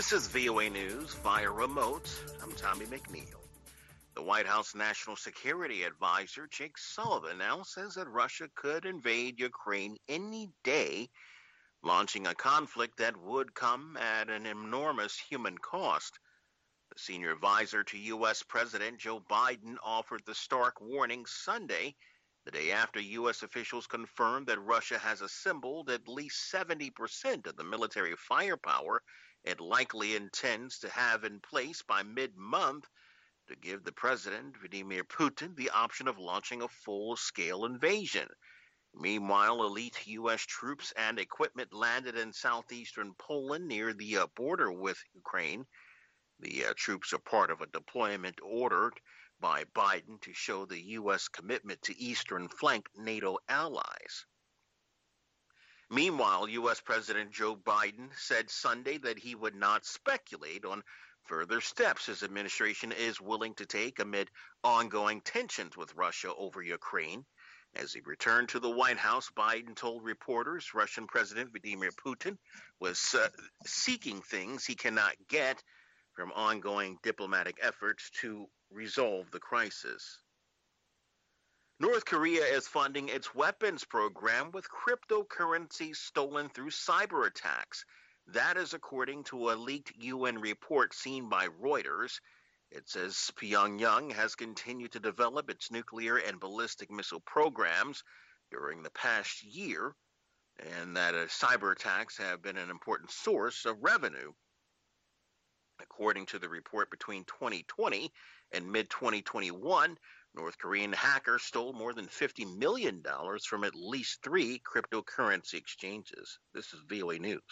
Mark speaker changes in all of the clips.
Speaker 1: This is VOA News via remote. I'm Tommy McNeil. The White House National Security Advisor Jake Sullivan now says that Russia could invade Ukraine any day, launching a conflict that would come at an enormous human cost. The senior advisor to U.S. President Joe Biden offered the stark warning Sunday, the day after U.S. officials confirmed that Russia has assembled at least 70% of the military firepower it likely intends to have in place by mid-month to give the president, Vladimir Putin, the option of launching a full-scale invasion. Meanwhile, elite U.S. troops and equipment landed in southeastern Poland near the border with Ukraine. The troops are part of a deployment ordered by Biden to show the U.S. commitment to eastern flank NATO allies. Meanwhile, U.S. President Joe Biden said Sunday that he would not speculate on further steps his administration is willing to take amid ongoing tensions with Russia over Ukraine. As he returned to the White House, Biden told reporters Russian President Vladimir Putin was seeking things he cannot get from ongoing diplomatic efforts to resolve the crisis. North Korea is funding its weapons program with cryptocurrency stolen through cyber attacks. That is according to a leaked UN report seen by Reuters. It says Pyongyang has continued to develop its nuclear and ballistic missile programs during the past year, and that cyber attacks have been an important source of revenue. According to the report, between 2020 and mid-2021, North Korean hackers stole more than $50 million from at least 3 cryptocurrency exchanges. This is VOA News.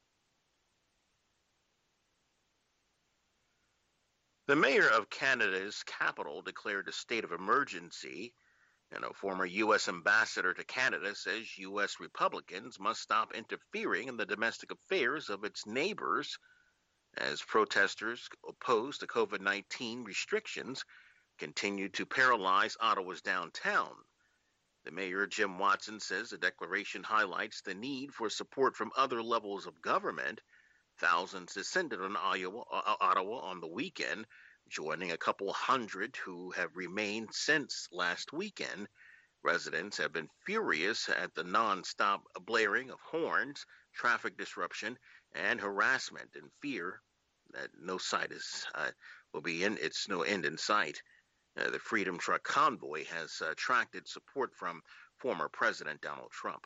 Speaker 1: The mayor of Canada's capital declared a state of emergency, and a former U.S. ambassador to Canada says U.S. Republicans must stop interfering in the domestic affairs of its neighbors as protesters opposed to COVID-19 restrictions continued to paralyze Ottawa's downtown. The mayor, Jim Watson, says the declaration highlights the need for support from other levels of government. Thousands descended on Ottawa on the weekend, joining a couple hundred who have remained since last weekend. Residents have been furious at the non-stop blaring of horns, traffic disruption, and harassment, and fear that it's no end in sight. The Freedom Truck Convoy has attracted support from former President Donald Trump.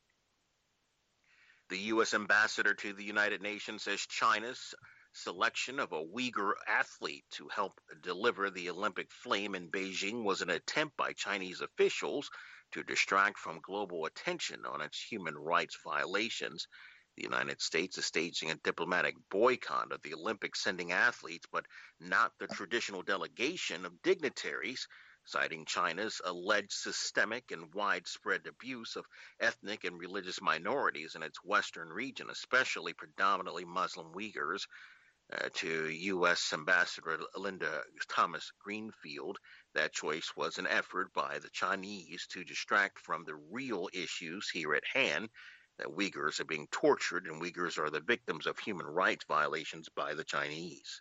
Speaker 1: The U.S. ambassador to the United Nations says China's selection of a Uyghur athlete to help deliver the Olympic flame in Beijing was an attempt by Chinese officials to distract from global attention on its human rights violations. The United States is staging a diplomatic boycott of the Olympics, sending athletes, but not the traditional delegation of dignitaries, citing China's alleged systemic and widespread abuse of ethnic and religious minorities in its western region, especially predominantly Muslim Uyghurs. To U.S. Ambassador Linda Thomas-Greenfield, that choice was an effort by the Chinese to distract from the real issues here at hand, that Uyghurs are being tortured and Uyghurs are the victims of human rights violations by the Chinese.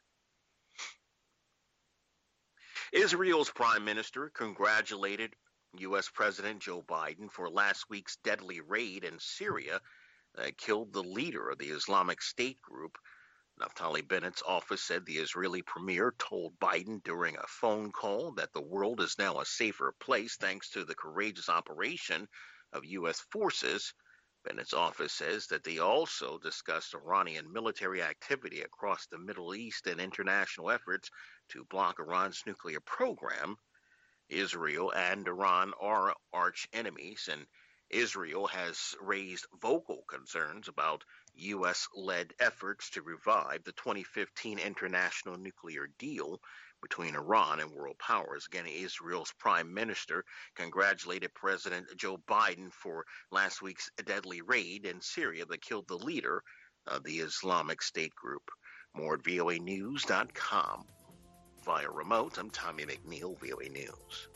Speaker 1: Israel's prime minister congratulated U.S. President Joe Biden for last week's deadly raid in Syria that killed the leader of the Islamic State group. Naftali Bennett's office said the Israeli premier told Biden during a phone call that the world is now a safer place thanks to the courageous operation of U.S. forces. Bennett's office says that they also discussed Iranian military activity across the Middle East and international efforts to block Iran's nuclear program. Israel and Iran are arch enemies, and Israel has raised vocal concerns about U.S.-led efforts to revive the 2015 international nuclear deal between Iran and world powers. Again, Israel's prime minister congratulated President Joe Biden for last week's deadly raid in Syria that killed the leader of the Islamic State group. More at voanews.com. Via remote, I'm Tommy McNeil, VOA News.